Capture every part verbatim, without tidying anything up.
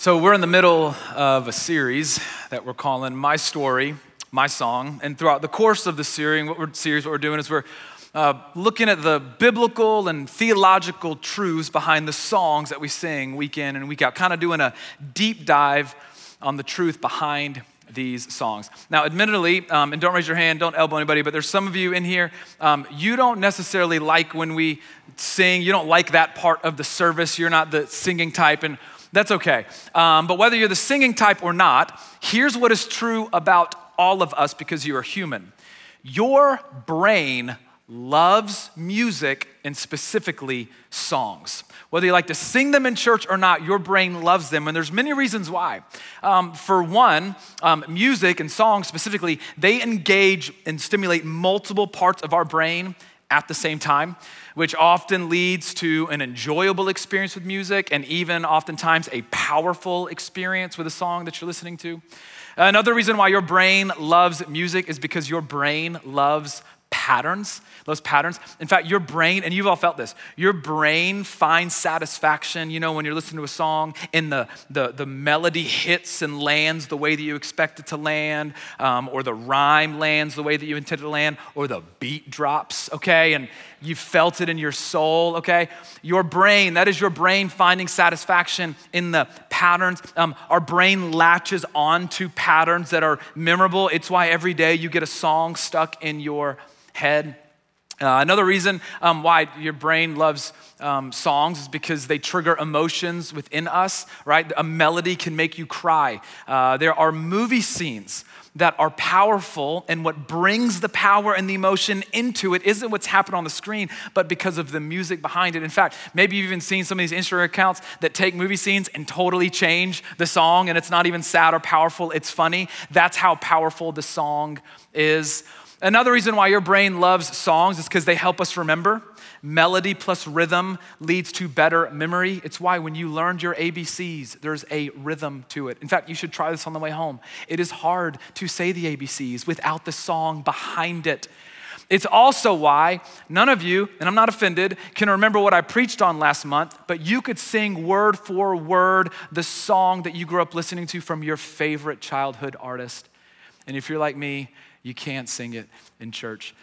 So we're in the middle of a series that we're calling My Story, My Song. And throughout the course of the series, what we're, series, what we're doing is we're uh, looking at the biblical and theological truths behind the songs that we sing week in and week out, kind of doing a deep dive on the truth behind these songs. Now, admittedly, um, and don't raise your hand, don't elbow anybody, but there's some of you in here, um, you don't necessarily like when we sing, you don't like that part of the service, you're not the singing type, and that's okay. Um, but whether you're the singing type or not, here's what is true about all of us because you are human. Your brain loves music and specifically songs. Whether you like to sing them in church or not, your brain loves them, and there's many reasons why. Um, for one, um, music and songs specifically, they engage and stimulate multiple parts of our brain at the same time, which often leads to an enjoyable experience with music and even oftentimes a powerful experience with a song that you're listening to. Another reason why your brain loves music is because your brain loves patterns, those patterns. In fact, your brain, and you've all felt this, your brain finds satisfaction, you know, when you're listening to a song and the, the, the melody hits and lands the way that you expect it to land, um, or the rhyme lands the way that you intended to land, or the beat drops, okay, and you felt it in your soul, okay? Your brain, that is your brain finding satisfaction in the patterns. Um, our brain latches onto patterns that are memorable. It's why every day you get a song stuck in your head. Uh, another reason um, why your brain loves um, songs is because they trigger emotions within us, right? A melody can make you cry. Uh, there are movie scenes that are powerful, and what brings the power and the emotion into it isn't what's happened on the screen, but because of the music behind it. In fact, maybe you've even seen some of these Instagram accounts that take movie scenes and totally change the song, and it's not even sad or powerful, it's funny. That's how powerful the song is. Another reason why your brain loves songs is because they help us remember. Melody plus rhythm leads to better memory. It's why when you learned your A B Cs, there's a rhythm to it. In fact, you should try this on the way home. It is hard to say the A B Cs without the song behind it. It's also why none of you, and I'm not offended, can remember what I preached on last month, but you could sing word for word the song that you grew up listening to from your favorite childhood artist. And if you're like me, you can't sing it in church.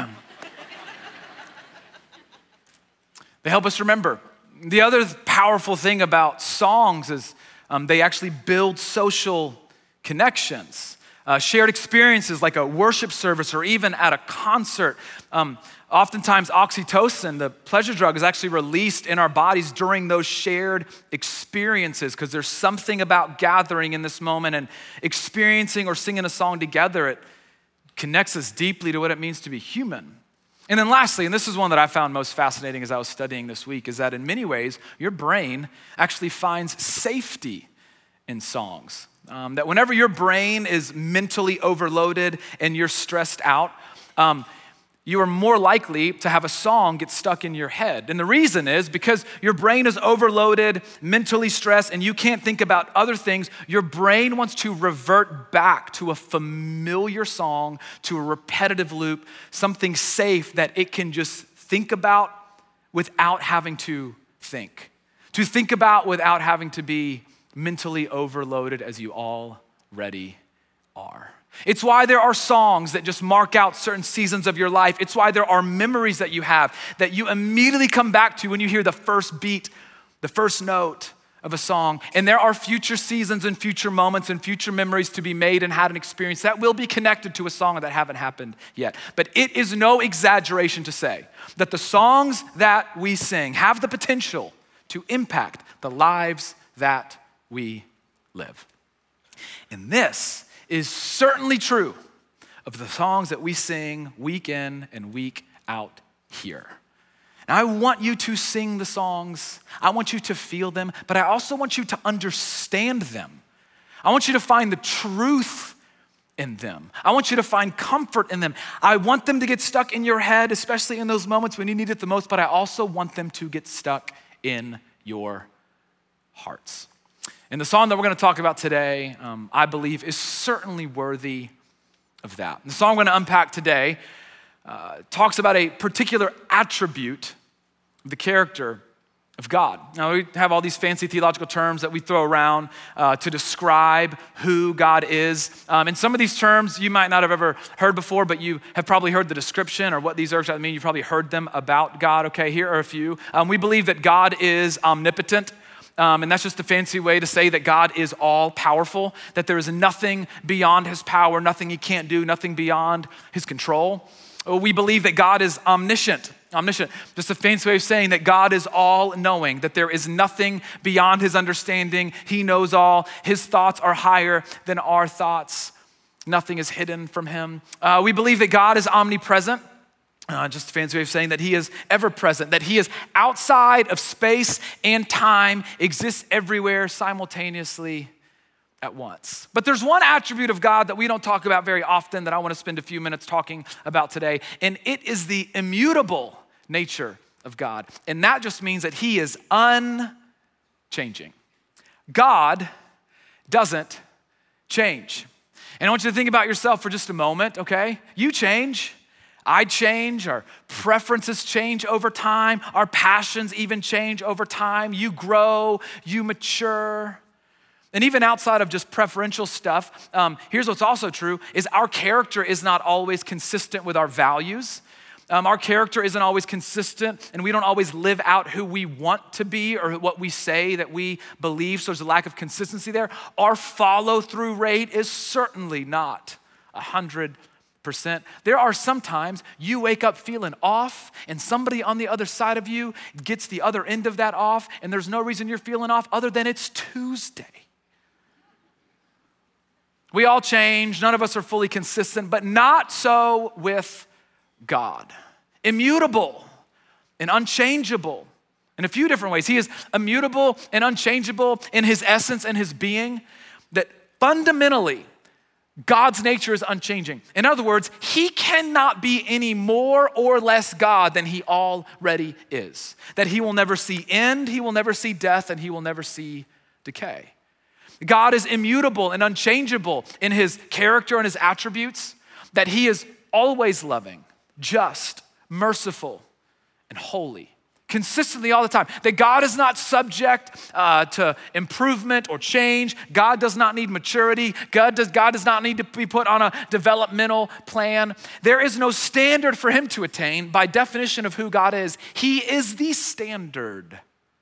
They help us remember. The other powerful thing about songs is um, they actually build social connections. Uh, shared experiences like a worship service or even at a concert. Um, oftentimes oxytocin, the pleasure drug, is actually released in our bodies during those shared experiences because there's something about gathering in this moment and experiencing or singing a song together. It connects us deeply to what it means to be human. And then lastly, and this is one that I found most fascinating as I was studying this week, is that in many ways, your brain actually finds safety in songs. Um, that whenever your brain is mentally overloaded and you're stressed out, um, you are more likely to have a song get stuck in your head. And the reason is because your brain is overloaded, mentally stressed, and you can't think about other things. Your brain wants to revert back to a familiar song, to a repetitive loop, something safe that it can just think about without having to think. To think about without having to be mentally overloaded as you already are. It's why there are songs that just mark out certain seasons of your life. It's why there are memories that you have that you immediately come back to when you hear the first beat, the first note of a song. And there are future seasons and future moments and future memories to be made and had an experience that will be connected to a song that haven't happened yet. But it is no exaggeration to say that the songs that we sing have the potential to impact the lives that we live. And this is certainly true of the songs that we sing week in and week out here. And I want you to sing the songs. I want you to feel them, but I also want you to understand them. I want you to find the truth in them. I want you to find comfort in them. I want them to get stuck in your head, especially in those moments when you need it the most, but I also want them to get stuck in your hearts. And the song that we're going to talk about today, um, I believe, is certainly worthy of that. And the song we're going to unpack today uh, talks about a particular attribute of the character of God. Now, we have all these fancy theological terms that we throw around uh, to describe who God is. Um, and some of these terms you might not have ever heard before, but you have probably heard the description or what these are mean. You've probably heard them about God. Okay, here are a few. Um, we believe that God is omnipotent. Um, and that's just a fancy way to say that God is all powerful, that there is nothing beyond his power, nothing he can't do, nothing beyond his control. We believe that God is omniscient. Omniscient, just a fancy way of saying that God is all-knowing, that there is nothing beyond his understanding. He knows all. His thoughts are higher than our thoughts. Nothing is hidden from him. Uh, we believe that God is omnipresent. Uh, just a fancy way of saying that he is ever present, that he is outside of space and time, exists everywhere simultaneously at once. But there's one attribute of God that we don't talk about very often that I want to spend a few minutes talking about today, and it is the immutable nature of God. And that just means that he is unchanging. God doesn't change. And I want you to think about yourself for just a moment, okay? You change. I change, our preferences change over time, our passions even change over time. You grow, you mature. And even outside of just preferential stuff, um, here's what's also true, is our character is not always consistent with our values. Um, our character isn't always consistent, and we don't always live out who we want to be or what we say that we believe, so there's a lack of consistency there. Our follow-through rate is certainly not one hundred percent. There are some times you wake up feeling off, and somebody on the other side of you gets the other end of that off, and there's no reason you're feeling off other than it's Tuesday. We all change, none of us are fully consistent, but not so with God. Immutable and unchangeable in a few different ways. He is immutable and unchangeable in his essence and his being, that fundamentally God's nature is unchanging. In other words, he cannot be any more or less God than he already is. That he will never see end, he will never see death, and he will never see decay. God is immutable and unchangeable in his character and his attributes, that he is always loving, just, merciful, and holy, consistently all the time. That God is not subject uh, to improvement or change. God does not need maturity. God does, God does not need to be put on a developmental plan. There is no standard for him to attain by definition of who God is. He is the standard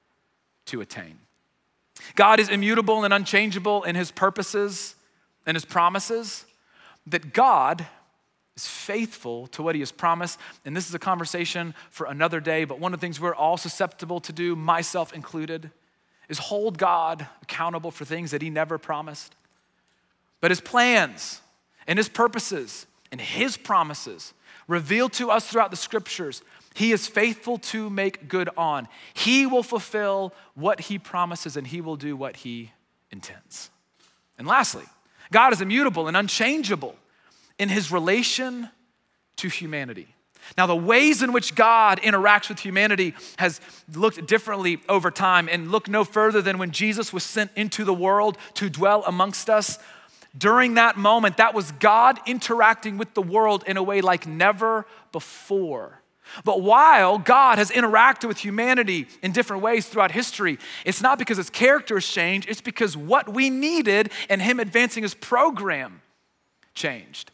to attain. God is immutable and unchangeable in his purposes and his promises, that God is faithful to what he has promised. And this is a conversation for another day, but one of the things we're all susceptible to do, myself included, is hold God accountable for things that he never promised. But his plans and his purposes and his promises revealed to us throughout the scriptures, he is faithful to make good on. He will fulfill what he promises and he will do what he intends. And lastly, God is immutable and unchangeable in his relation to humanity. Now, the ways in which God interacts with humanity has looked differently over time, and look no further than when Jesus was sent into the world to dwell amongst us. During that moment, that was God interacting with the world in a way like never before. But while God has interacted with humanity in different ways throughout history, it's not because his character has changed, it's because what we needed and him advancing his program changed.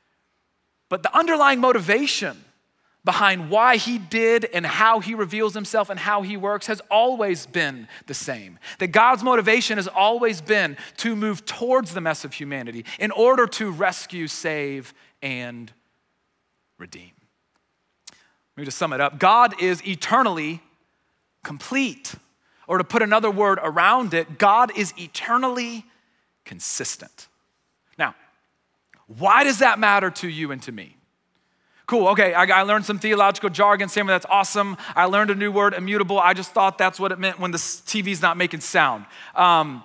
But the underlying motivation behind why he did and how he reveals himself and how he works has always been the same. That God's motivation has always been to move towards the mess of humanity in order to rescue, save, and redeem. Let me just sum it up. God is eternally complete. Or to put another word around it, God is eternally consistent. Now, why does that matter to you and to me? Cool, okay, I, I learned some theological jargon, Sam, that's awesome. I learned a new word, immutable. I just thought that's what it meant when the T V's not making sound. Um,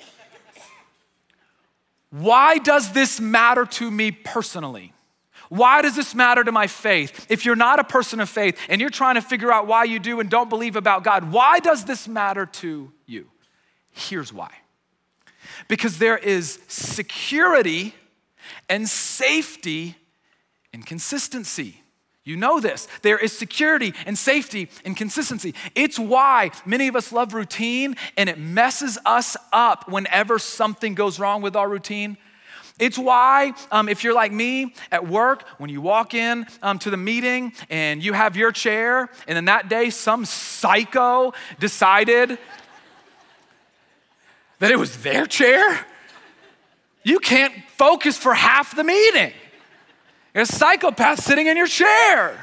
why does this matter to me personally? Why does this matter to my faith? If you're not a person of faith and you're trying to figure out why you do and don't believe about God, why does this matter to you? Here's why. Because there is security and safety and consistency. You know this. There is security and safety and consistency. It's why many of us love routine, and it messes us up whenever something goes wrong with our routine. It's why, um, if you're like me at work, when you walk in um, to the meeting and you have your chair, and then that day some psycho decided that it was their chair, you can't focus for half the meeting. There's a psychopath sitting in your chair.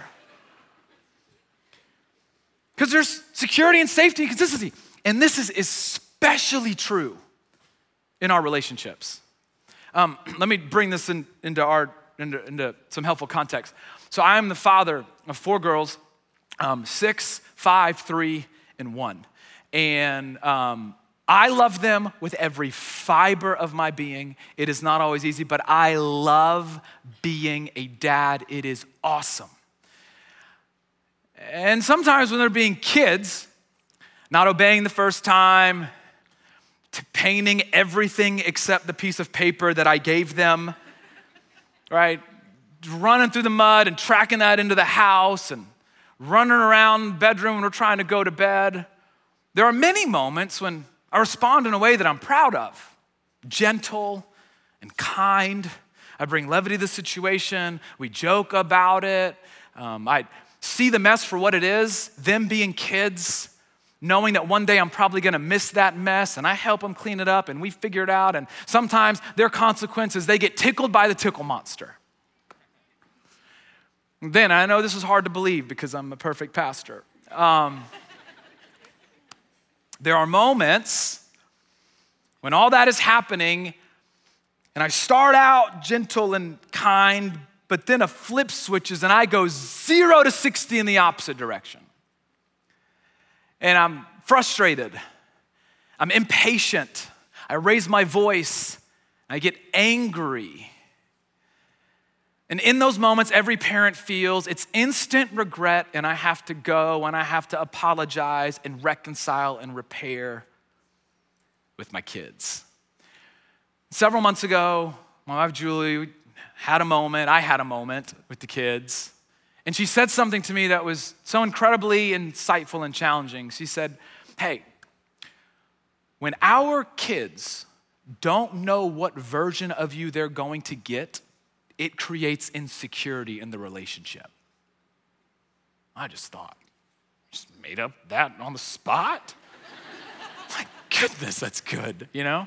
Because there's security and safety and consistency. And this is especially true in our relationships. Um, let me bring this in, into, our, into, into some helpful context. So I am the father of four girls, um, six, five, three, and one. And um, I love them with every fiber of my being. It is not always easy, but I love being a dad. It is awesome. And sometimes when they're being kids, not obeying the first time, to painting everything except the piece of paper that I gave them, right? Running through the mud and tracking that into the house and running around the bedroom when we're trying to go to bed. There are many moments when I respond in a way that I'm proud of, gentle and kind. I bring levity to the situation. We joke about it. Um, I see the mess for what it is, them being kids, knowing that one day I'm probably gonna miss that mess, and I help them clean it up and we figure it out. And sometimes their consequences, they get tickled by the tickle monster. And then I know this is hard to believe because I'm a perfect pastor. Um, there are moments when all that is happening and I start out gentle and kind, but then a flip switches and I go zero to sixty in the opposite direction. And I'm frustrated, I'm impatient, I raise my voice, I get angry. And in those moments, every parent feels it's instant regret, and I have to go and I have to apologize and reconcile and repair with my kids. Several months ago, my wife Julie had a moment, I had a moment with the kids. And she said something to me that was so incredibly insightful and challenging. She said, hey, when our kids don't know what version of you they're going to get, it creates insecurity in the relationship. I just thought, just made up that on the spot? My goodness, that's good, you know?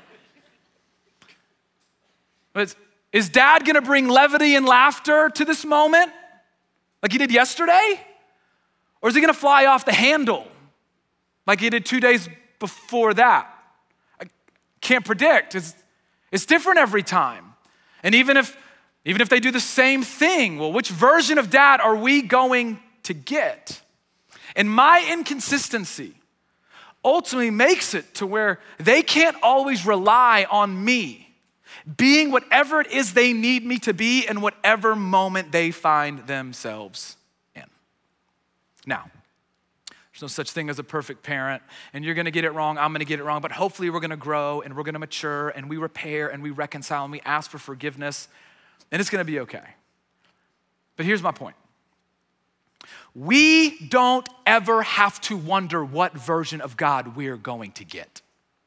But is dad gonna bring levity and laughter to this moment? Like he did yesterday? Or is he gonna fly off the handle like he did two days before that? I can't predict. It's, it's different every time. And even if, even if they do the same thing, well, which version of dad are we going to get? And my inconsistency ultimately makes it to where they can't always rely on me being whatever it is they need me to be in whatever moment they find themselves in. Now, there's no such thing as a perfect parent, and you're gonna get it wrong, I'm gonna get it wrong, but hopefully we're gonna grow and we're gonna mature and we repair and we reconcile and we ask for forgiveness, and it's gonna be okay. But here's my point. We don't ever have to wonder what version of God we're going to get.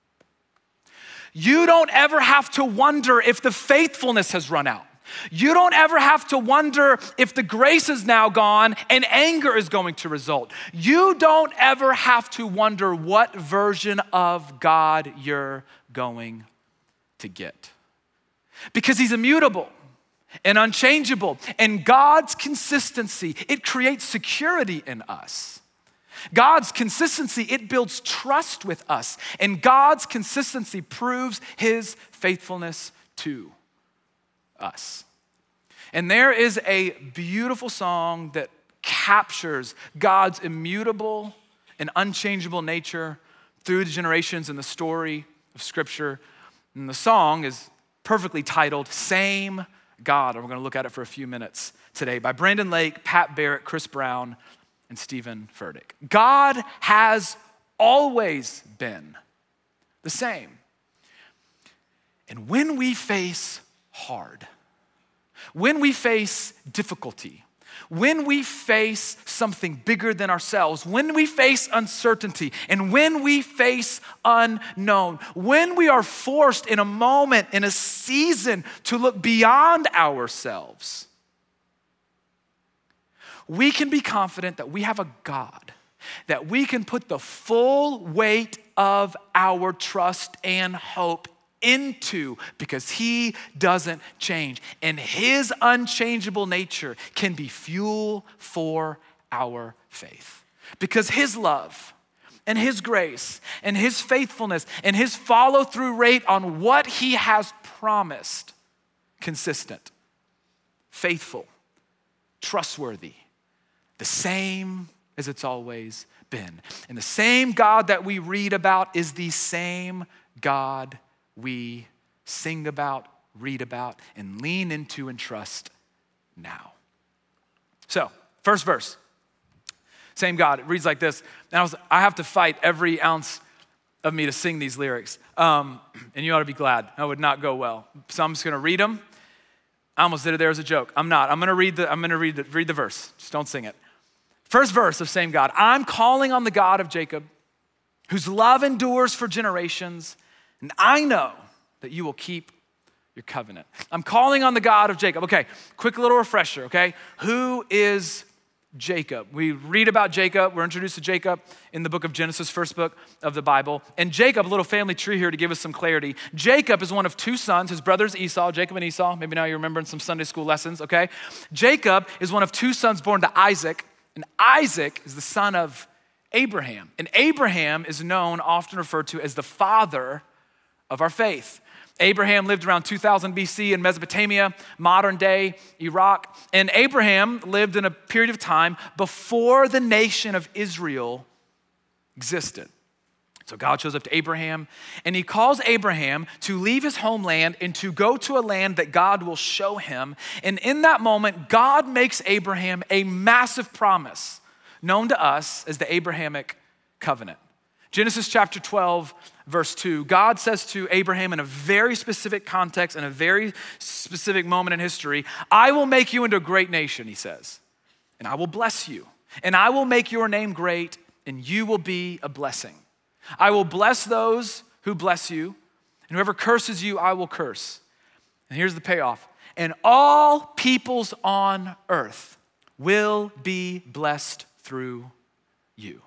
You don't ever have to wonder if the faithfulness has run out. You don't ever have to wonder if the grace is now gone and anger is going to result. You don't ever have to wonder what version of God you're going to get. Because he's immutable and unchangeable, and God's consistency, it creates security in us. God's consistency, it builds trust with us, and God's consistency proves his faithfulness to us. And there is a beautiful song that captures God's immutable and unchangeable nature through the generations in the story of Scripture. And the song is perfectly titled, Same God. And we're gonna look at it for a few minutes today by Brandon Lake, Pat Barrett, Chris Brown, and Stephen Furtick. God has always been the same. And when we face hard, when we face difficulty, when we face something bigger than ourselves, when we face uncertainty, and when we face unknown, when we are forced in a moment, in a season to look beyond ourselves, we can be confident that we have a God that we can put the full weight of our trust and hope into, because he doesn't change. And his unchangeable nature can be fuel for our faith. Because his love and his grace and his faithfulness and his follow-through rate on what he has promised, consistent, faithful, trustworthy, the same as it's always been. And the same God that we read about is the same God we sing about, read about, and lean into and trust now. So, first verse, same God. It reads like this. And I was, I have to fight every ounce of me to sing these lyrics. Um, and you ought to be glad. That would not go well. So I'm just gonna read them. I almost did it there as a joke. I'm not. I'm gonna read the, I'm gonna read the, read the verse. Just don't sing it. First verse of same God. I'm calling on the God of Jacob, whose love endures for generations, and I know that you will keep your covenant. I'm calling on the God of Jacob. Okay, quick little refresher, okay? Who is Jacob? We read about Jacob. We're introduced to Jacob in the book of Genesis, first book of the Bible. And Jacob, a little family tree here to give us some clarity. Jacob is one of two sons. His brothers Esau, Jacob and Esau. Maybe now you're remembering some Sunday school lessons, okay? Jacob is one of two sons born to Isaac, and Isaac is the son of Abraham. And Abraham is known, often referred to as the father of our faith. Abraham lived around two thousand B C in Mesopotamia, modern day Iraq. And Abraham lived in a period of time before the nation of Israel existed. So God shows up to Abraham and he calls Abraham to leave his homeland and to go to a land that God will show him. And in that moment, God makes Abraham a massive promise known to us as the Abrahamic covenant. Genesis chapter twelve, verse two, God says to Abraham in a very specific context and a very specific moment in history, I will make you into a great nation, he says, and I will bless you, and I will make your name great, and you will be a blessing. I will bless those who bless you, and whoever curses you, I will curse. And here's the payoff. And all peoples on earth will be blessed through you.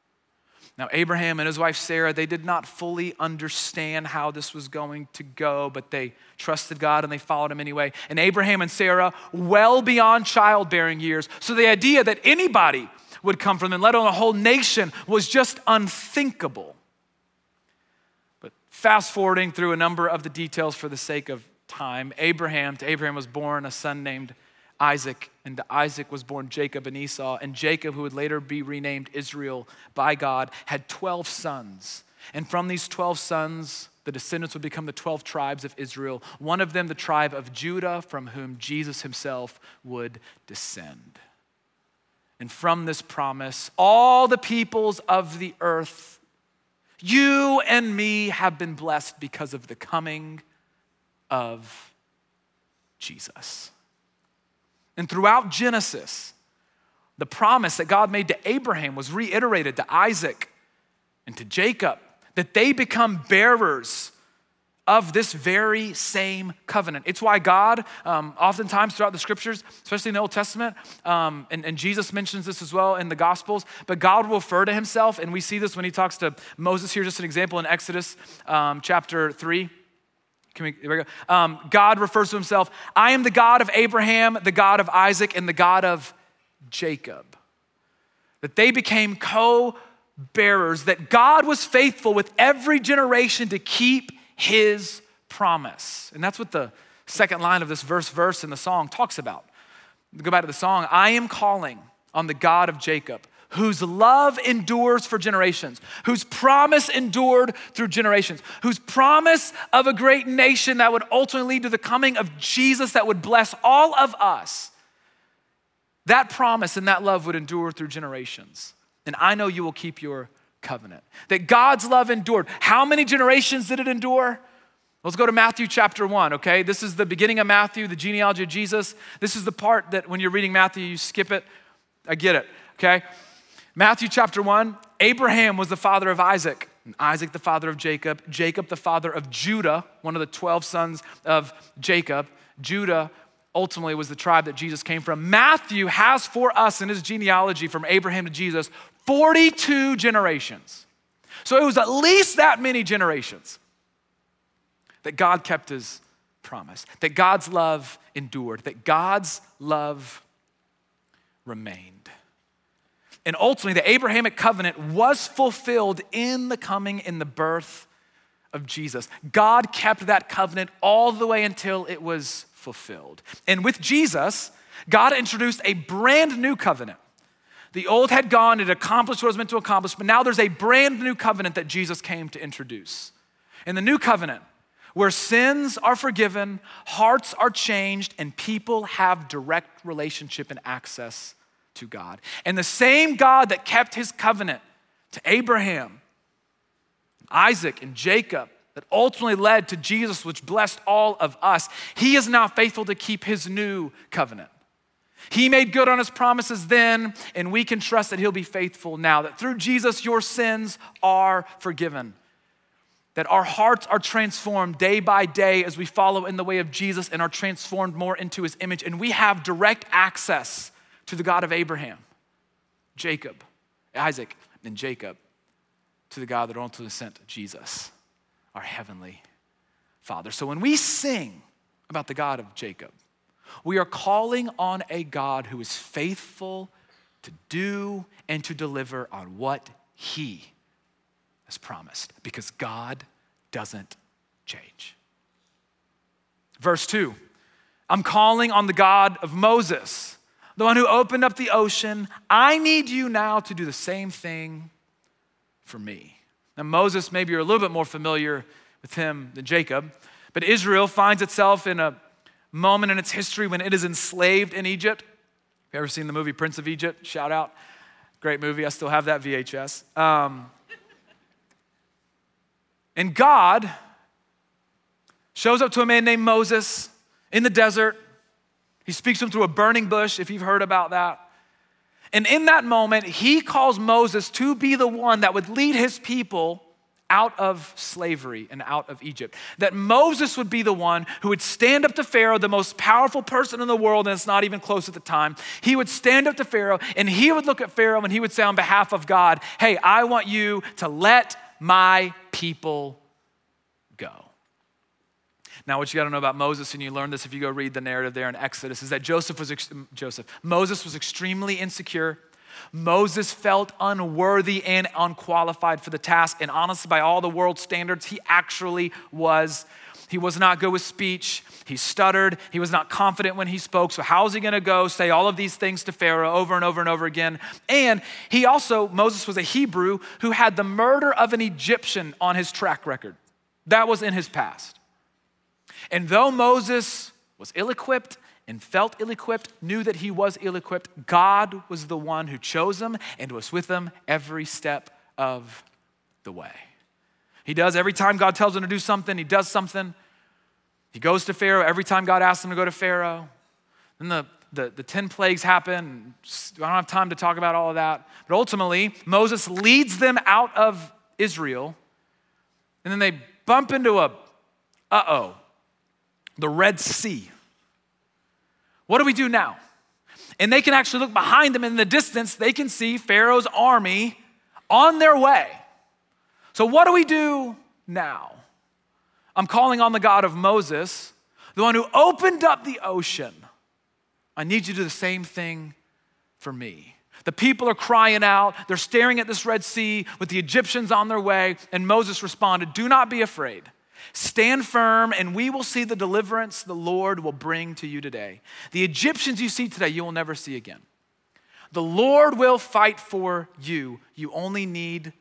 Now, Abraham and his wife Sarah, they did not fully understand how this was going to go, but they trusted God and they followed him anyway. And Abraham and Sarah, well beyond childbearing years. So the idea that anybody would come from them, let alone a whole nation, was just unthinkable. But fast forwarding through a number of the details for the sake of time, Abraham, to Abraham was born a son named Isaac, and to Isaac was born Jacob and Esau, and Jacob, who would later be renamed Israel by God, had twelve sons. And from these twelve sons, the descendants would become the twelve tribes of Israel, one of them the tribe of Judah, from whom Jesus himself would descend. And from this promise, all the peoples of the earth, you and me, have been blessed because of the coming of Jesus. And throughout Genesis, the promise that God made to Abraham was reiterated to Isaac and to Jacob, that they become bearers of this very same covenant. It's why God, um, oftentimes throughout the scriptures, especially in the Old Testament, um, and, and Jesus mentions this as well in the Gospels, but God will refer to himself, and we see this when he talks to Moses. Here's just an example in Exodus um, chapter three. Can we, here we go. Um, God refers to himself, I am the God of Abraham, the God of Isaac, and the God of Jacob. That they became co-bearers, that God was faithful with every generation to keep his promise. And that's what the second line of this verse verse in the song talks about. Go back to the song. I am calling on the God of Jacob, whose love endures for generations, whose promise endured through generations, whose promise of a great nation that would ultimately lead to the coming of Jesus that would bless all of us. That promise and that love would endure through generations. And I know you will keep your covenant. That God's love endured. How many generations did it endure? Let's go to Matthew chapter one, okay? This is the beginning of Matthew, the genealogy of Jesus. This is the part that when you're reading Matthew, you skip it. I get it, okay? Matthew chapter one, Abraham was the father of Isaac, and Isaac the father of Jacob, Jacob the father of Judah, one of the twelve sons of Jacob. Judah ultimately was the tribe that Jesus came from. Matthew has for us in his genealogy from Abraham to Jesus, forty-two generations. So it was at least that many generations that God kept his promise, that God's love endured, that God's love remained. And ultimately, the Abrahamic covenant was fulfilled in the coming, in the birth of Jesus. God kept that covenant all the way until it was fulfilled. And with Jesus, God introduced a brand new covenant. The old had gone, it accomplished what it was meant to accomplish, but now there's a brand new covenant that Jesus came to introduce. In the new covenant, where sins are forgiven, hearts are changed, and people have direct relationship and access to God. And the same God that kept his covenant to Abraham, Isaac, and Jacob, that ultimately led to Jesus, which blessed all of us, he is now faithful to keep his new covenant. He made good on his promises then, and we can trust that he'll be faithful now, that through Jesus, your sins are forgiven. That our hearts are transformed day by day as we follow in the way of Jesus and are transformed more into his image. And we have direct access to the God of Abraham, Jacob, Isaac, and Jacob, to the God that ultimately sent Jesus, our heavenly Father. So when we sing about the God of Jacob, we are calling on a God who is faithful to do and to deliver on what he as promised, because God doesn't change. Verse two, I'm calling on the God of Moses, the one who opened up the ocean. I need you now to do the same thing for me. Now Moses, maybe you're a little bit more familiar with him than Jacob, but Israel finds itself in a moment in its history when it is enslaved in Egypt. Have you ever seen the movie Prince of Egypt? Shout out. Great movie. I still have that V H S. Um, And God shows up to a man named Moses in the desert. He speaks to him through a burning bush, if you've heard about that. And in that moment, he calls Moses to be the one that would lead his people out of slavery and out of Egypt. That Moses would be the one who would stand up to Pharaoh, the most powerful person in the world, and it's not even close at the time. He would stand up to Pharaoh, and he would look at Pharaoh, and he would say on behalf of God, hey, I want you to let my people go. Now, what you got to know about Moses, and you learn this if you go read the narrative there in Exodus, is that Joseph was ex- Joseph Moses was extremely insecure. Moses felt unworthy and unqualified for the task, and honestly, by all the world's standards, he actually was. He was not good with speech. He stuttered. He was not confident when he spoke. So how is he going to go say all of these things to Pharaoh over and over and over again? And he also, Moses was a Hebrew who had the murder of an Egyptian on his track record. That was in his past. And though Moses was ill-equipped and felt ill-equipped, knew that he was ill-equipped, God was the one who chose him and was with him every step of the way. He does every time God tells him to do something, he does something. He goes to Pharaoh every time God asks him to go to Pharaoh. Then the, the, the ten plagues happen. I don't have time to talk about all of that. But ultimately, Moses leads them out of Israel. And then they bump into a, uh-oh, the Red Sea. What do we do now? And they can actually look behind them in the distance. They can see Pharaoh's army on their way. So what do we do now? I'm calling on the God of Moses, the one who opened up the ocean. I need you to do the same thing for me. The people are crying out. They're staring at this Red Sea with the Egyptians on their way. And Moses responded, do not be afraid. Stand firm and we will see the deliverance the Lord will bring to you today. The Egyptians you see today, you will never see again. The Lord will fight for you. You only need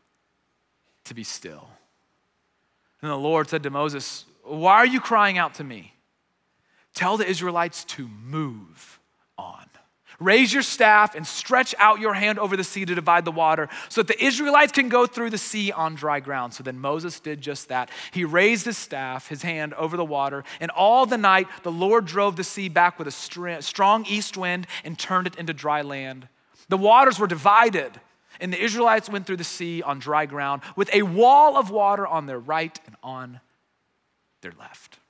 to be still. And the Lord said to Moses, why are you crying out to me? Tell the Israelites to move on. Raise your staff and stretch out your hand over the sea to divide the water so that the Israelites can go through the sea on dry ground. So then Moses did just that. He raised his staff, his hand over the water, and all the night the Lord drove the sea back with a strong east wind and turned it into dry land. The waters were divided, and the Israelites went through the sea on dry ground with a wall of water on their right and on their left.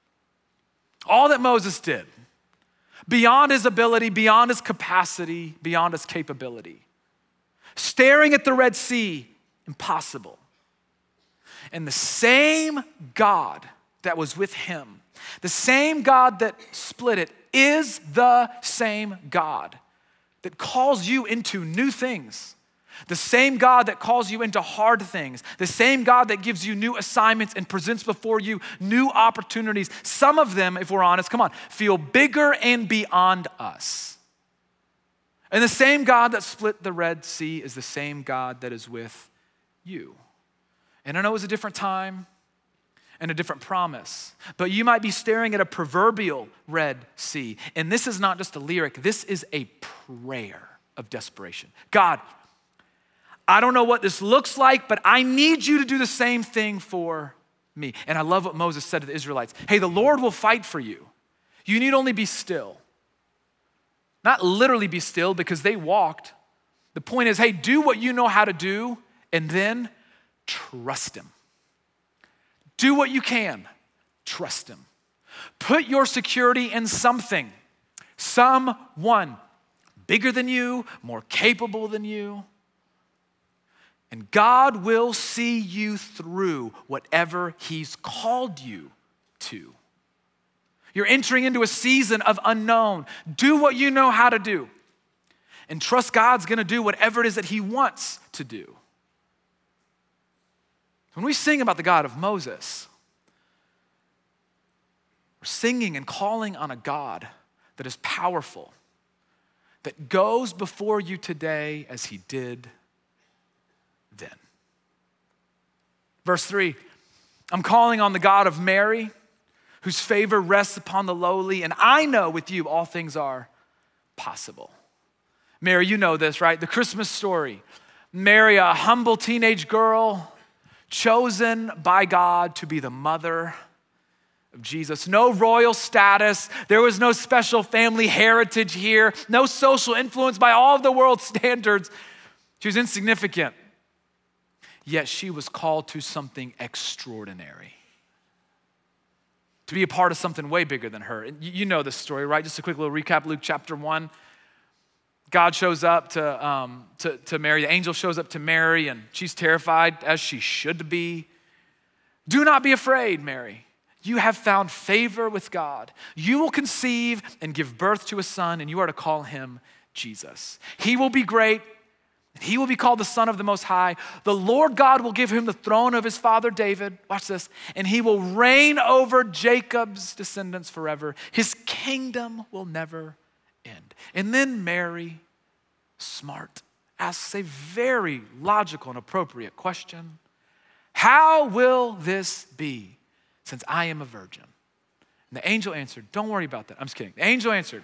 All that Moses did, beyond his ability, beyond his capacity, beyond his capability. Staring at the Red Sea, impossible. And the same God that was with him, the same God that split it, is the same God that calls you into new things. The same God that calls you into hard things. The same God that gives you new assignments and presents before you new opportunities. Some of them, if we're honest, come on, feel bigger and beyond us. And the same God that split the Red Sea is the same God that is with you. And I know it was a different time and a different promise, but you might be staring at a proverbial Red Sea. And this is not just a lyric, this is a prayer of desperation. God, I don't know what this looks like, but I need you to do the same thing for me. And I love what Moses said to the Israelites. Hey, the Lord will fight for you. You need only be still. Not literally be still because they walked. The point is, hey, do what you know how to do and then trust him. Do what you can, trust him. Put your security in something, someone bigger than you, more capable than you. And God will see you through whatever he's called you to. You're entering into a season of unknown. Do what you know how to do. And trust God's gonna do whatever it is that he wants to do. When we sing about the God of Moses, we're singing and calling on a God that is powerful, that goes before you today as he did then. Verse three, I'm calling on the God of Mary, whose favor rests upon the lowly, and I know with you all things are possible. Mary, you know this, right? The Christmas story. Mary, a humble teenage girl, chosen by God to be the mother of Jesus. No royal status. There was no special family heritage here. No social influence by all of the world's standards. She was insignificant. Yet she was called to something extraordinary. To be a part of something way bigger than her. And you know this story, right? Just a quick little recap, Luke chapter one. God shows up to, um, to, to Mary. The angel shows up to Mary, and she's terrified, as she should be. Do not be afraid, Mary. You have found favor with God. You will conceive and give birth to a son, and you are to call him Jesus. He will be great. He will be called the Son of the Most High. The Lord God will give him the throne of his father David. Watch this. And he will reign over Jacob's descendants forever. His kingdom will never end. And then Mary, smart, asks a very logical and appropriate question. How will this be since I am a virgin? And the angel answered, don't worry about that. I'm just kidding. The angel answered,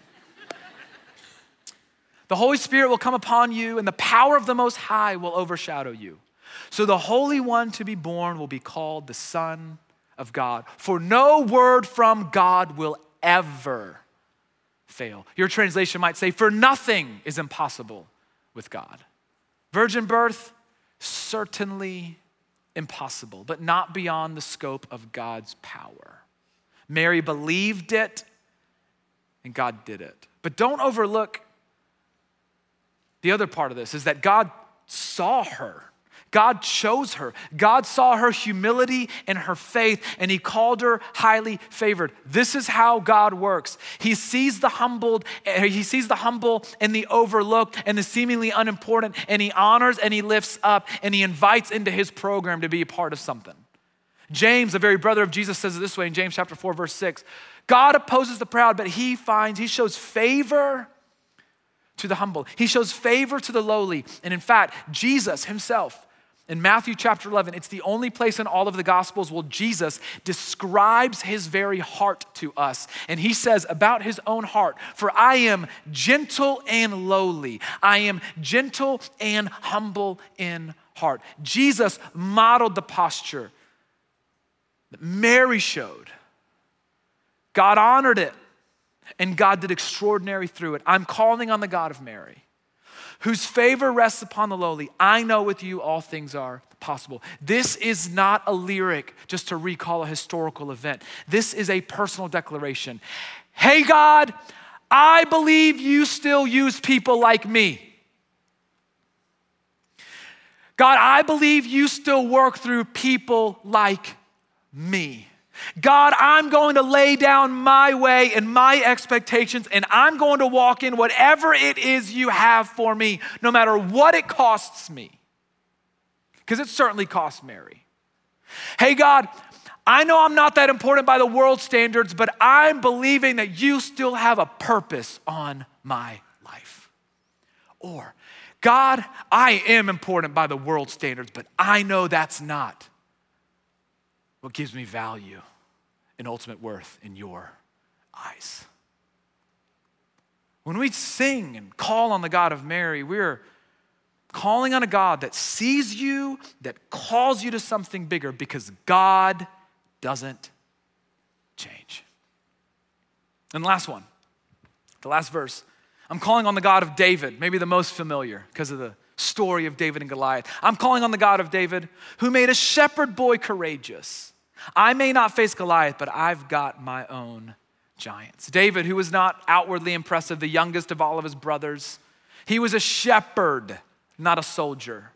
the Holy Spirit will come upon you, and the power of the Most High will overshadow you. So the Holy One to be born will be called the Son of God. For no word from God will ever fail. Your translation might say, for nothing is impossible with God. Virgin birth, certainly impossible, but not beyond the scope of God's power. Mary believed it, and God did it. But don't overlook the other part of this is that God saw her. God chose her. God saw her humility and her faith, and he called her highly favored. This is how God works. He sees the humbled, he sees the humble and the overlooked and the seemingly unimportant, and he honors and he lifts up and he invites into his program to be a part of something. James, the very brother of Jesus, says it this way in James chapter four, verse six. God opposes the proud, but he finds, he shows favor to the humble. He shows favor to the lowly. And in fact, Jesus himself, In Matthew chapter eleven, it's the only place in all of the Gospels where Jesus describes his very heart to us. And he says about his own heart, "For I am gentle and lowly. I am gentle and humble in heart." Jesus modeled the posture that Mary showed. God honored it, and God did extraordinary through it. I'm calling on the God of Mary, whose favor rests upon the lowly. I know with you all things are possible. This is not a lyric just to recall a historical event. This is a personal declaration. Hey God, I believe you still use people like me. God, I believe you still work through people like me. God, I'm going to lay down my way and my expectations, and I'm going to walk in whatever it is you have for me, no matter what it costs me. Because it certainly cost Mary. Hey God, I know I'm not that important by the world standards, but I'm believing that you still have a purpose on my life. Or, God, I am important by the world standards, but I know that's not what gives me value and ultimate worth in your eyes. When we sing and call on the God of Mary, we're calling on a God that sees you, that calls you to something bigger, because God doesn't change. And the last one, the last verse, I'm calling on the God of David, maybe the most familiar because of the story of David and Goliath. I'm calling on the God of David, who made a shepherd boy courageous. I may not face Goliath, but I've got my own giants. David, who was not outwardly impressive, the youngest of all of his brothers, he was a shepherd, not a soldier.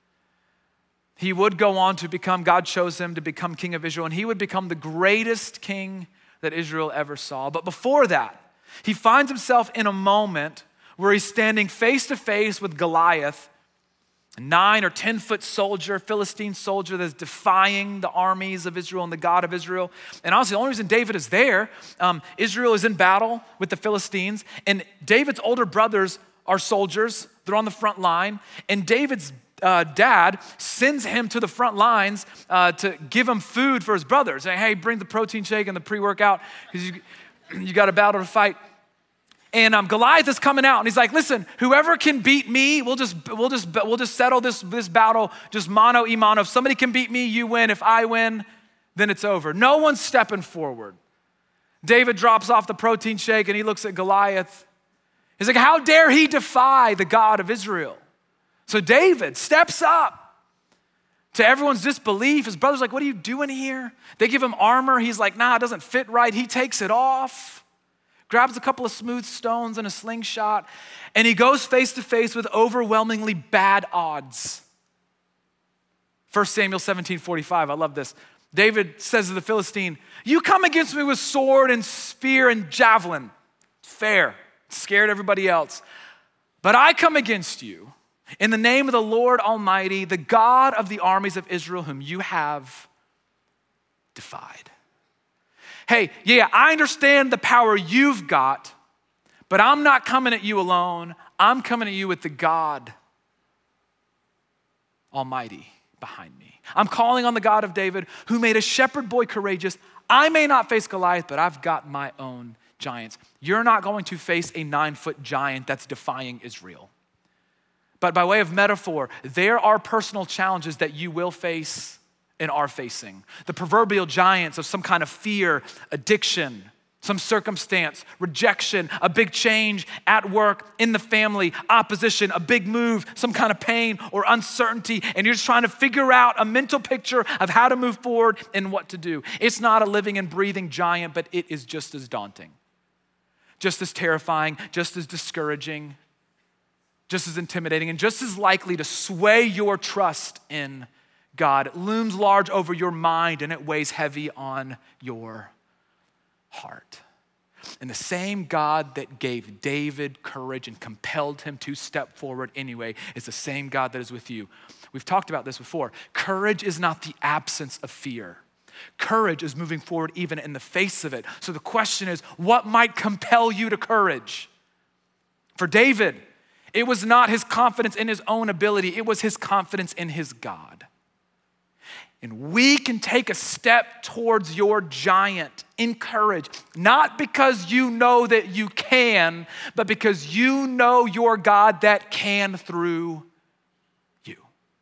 He would go on to become, God chose him to become king of Israel, and he would become the greatest king that Israel ever saw. But before that, he finds himself in a moment where he's standing face to face with Goliath, a nine or ten foot soldier, Philistine soldier that's defying the armies of Israel and the God of Israel. And honestly, the only reason David is there, um, Israel is in battle with the Philistines, and David's older brothers are soldiers. They're on the front line, and David's uh, dad sends him to the front lines uh, to give him food for his brothers, saying, hey, bring the protein shake and the pre-workout because you, you got a battle to fight. And um, Goliath is coming out, and he's like, "Listen, whoever can beat me, we'll just we'll just we'll just settle this this battle, just mano y mano. If somebody can beat me, you win. If I win, then it's over." No one's stepping forward. David drops off the protein shake, and he looks at Goliath. He's like, "How dare he defy the God of Israel?" So David steps up to everyone's disbelief. His brother's like, "What are you doing here?" They give him armor. He's like, "Nah, it doesn't fit right." He takes it off, grabs a couple of smooth stones and a slingshot, and he goes face to face with overwhelmingly bad odds. First Samuel seventeen forty-five, I love this. David says to the Philistine, "You come against me with sword and spear and javelin." Fair, scared everybody else. "But I come against you in the name of the Lord Almighty, the God of the armies of Israel, whom you have defied." Hey, yeah, I understand the power you've got, but I'm not coming at you alone. I'm coming at you with the God Almighty behind me. I'm calling on the God of David, who made a shepherd boy courageous. I may not face Goliath, but I've got my own giants. You're not going to face a nine-foot giant that's defying Israel. But by way of metaphor, there are personal challenges that you will face and are facing. The proverbial giants of some kind of fear, addiction, some circumstance, rejection, a big change at work, in the family, opposition, a big move, some kind of pain or uncertainty, and you're just trying to figure out a mental picture of how to move forward and what to do. It's not a living and breathing giant, but it is just as daunting, just as terrifying, just as discouraging, just as intimidating, and just as likely to sway your trust in God. It looms large over your mind, and it weighs heavy on your heart. And the same God that gave David courage and compelled him to step forward anyway is the same God that is with you. We've talked about this before. Courage is not the absence of fear. Courage is moving forward even in the face of it. So the question is, what might compel you to courage? For David, It was not his confidence in his own ability. It was his confidence in his God. And we can take a step towards your giant in courage, not because you know that you can, but because you know your God that can through you.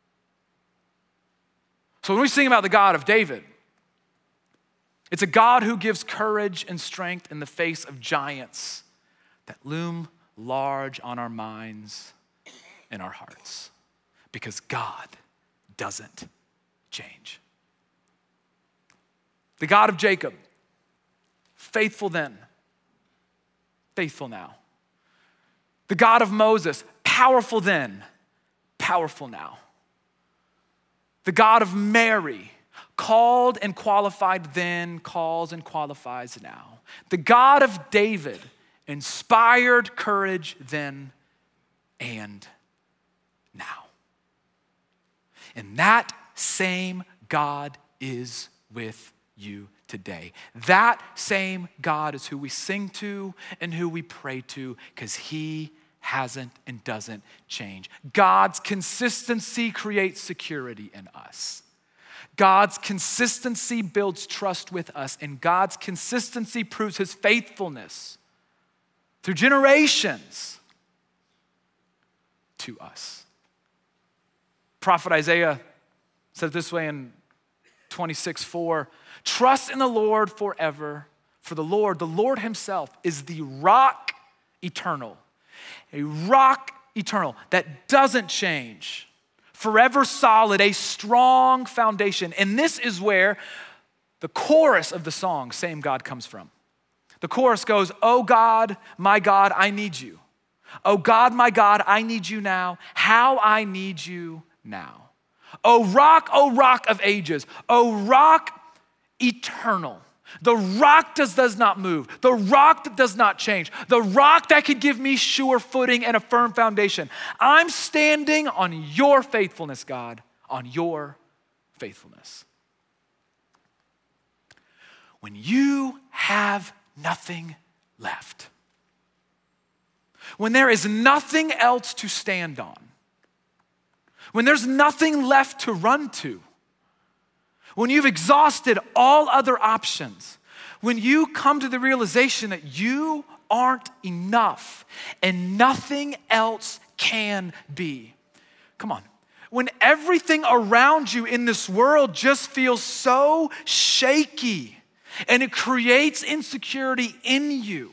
So when we sing about the God of David, it's a God who gives courage and strength in the face of giants that loom large on our minds and our hearts, because God doesn't change. The God of Jacob, faithful then, faithful now. The God of Moses, powerful then, powerful now. The God of Mary, called and qualified then, calls and qualifies now. The God of David, inspired courage then and now. And that same God is with you today. That same God is who we sing to and who we pray to, because he hasn't and doesn't change. God's consistency creates security in us. God's consistency builds trust with us, and God's consistency proves his faithfulness through generations to us. Prophet Isaiah said it this way in twenty-six four, trust in the Lord forever, for the Lord, the Lord himself is the rock eternal, a rock eternal that doesn't change, forever solid, a strong foundation. And this is where the chorus of the song, Same God, comes from. The chorus goes, oh God, my God, I need you. Oh God, my God, I need you now. How I need you now. Oh rock, oh rock of ages. Oh rock eternal. The rock does, does not move. The rock that does not change. The rock that can give me sure footing and a firm foundation. I'm standing on your faithfulness, God, on your faithfulness. When you have nothing left, when there is nothing else to stand on, when there's nothing left to run to, when you've exhausted all other options, when you come to the realization that you aren't enough and nothing else can be. Come on. When everything around you in this world just feels so shaky and it creates insecurity in you,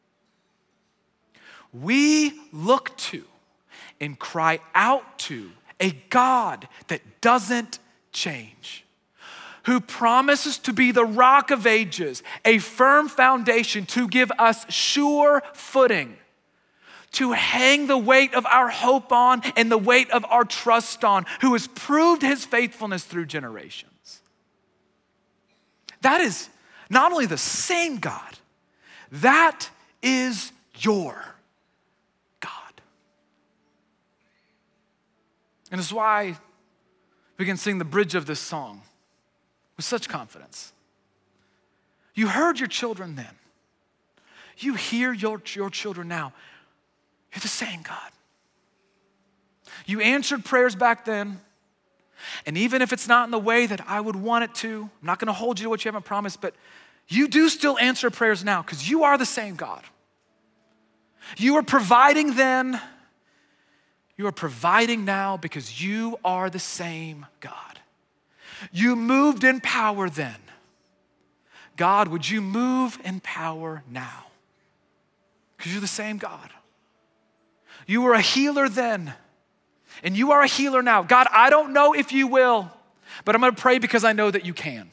we look to and cry out to a God that doesn't change, who promises to be the rock of ages, a firm foundation to give us sure footing, to hang the weight of our hope on and the weight of our trust on, who has proved his faithfulness through generations. That is not only the same God, that is your God. And it's why we can sing the bridge of this song with such confidence. You heard your children then. You hear your, your children now. You're the same God. You answered prayers back then. And even if it's not in the way that I would want it to, I'm not going to hold you to what you haven't promised, but you do still answer prayers now because you are the same God. You were providing then. You are providing now because you are the same God. You moved in power then. God, would you move in power now? Because you're the same God. You were a healer then, and you are a healer now. God, I don't know if you will, but I'm going to pray because I know that you can.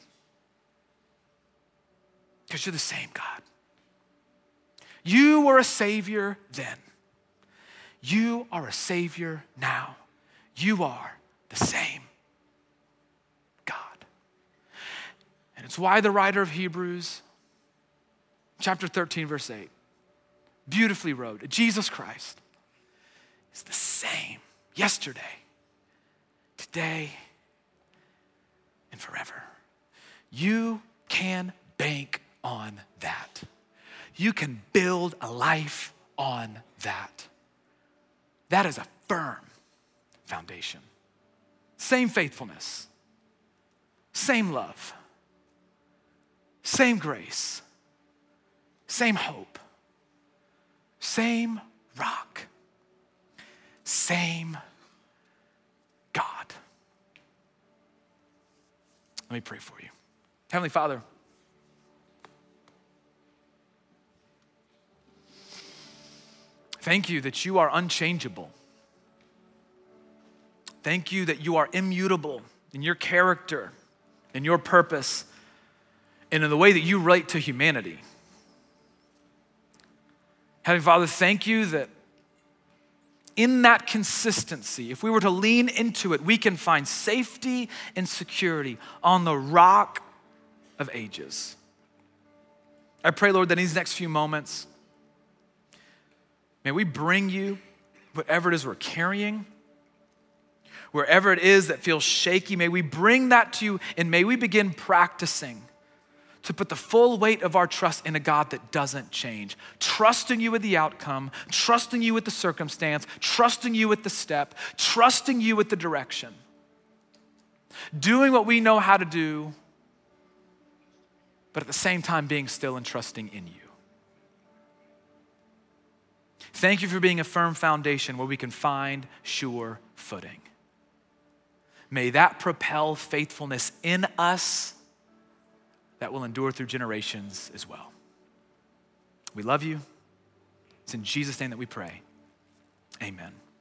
Because you're the same God. You were a savior then. You are a savior now. You are the same God. And it's why the writer of Hebrews, chapter thirteen, verse eight, beautifully wrote, Jesus Christ is the same yesterday, today, and forever. You can bank on that. You can build a life on that. that is a firm foundation. Same faithfulness, same love, same grace, same hope, same rock, same God. Let me pray for you. Heavenly Father, thank you that you are unchangeable. Thank you that you are immutable in your character, in your purpose, and in the way that you relate to humanity. Heavenly Father, thank you that in that consistency, if we were to lean into it, we can find safety and security on the rock of ages. I pray, Lord, that in these next few moments, may we bring you whatever it is we're carrying, wherever it is that feels shaky, may we bring that to you, and may we begin practicing to put the full weight of our trust in a God that doesn't change. Trusting you with the outcome, trusting you with the circumstance, trusting you with the step, trusting you with the direction. Doing what we know how to do, but at the same time being still and trusting in you. Thank you for being a firm foundation where we can find sure footing. May that propel faithfulness in us that will endure through generations as well. We love you. It's in Jesus' name that we pray. Amen.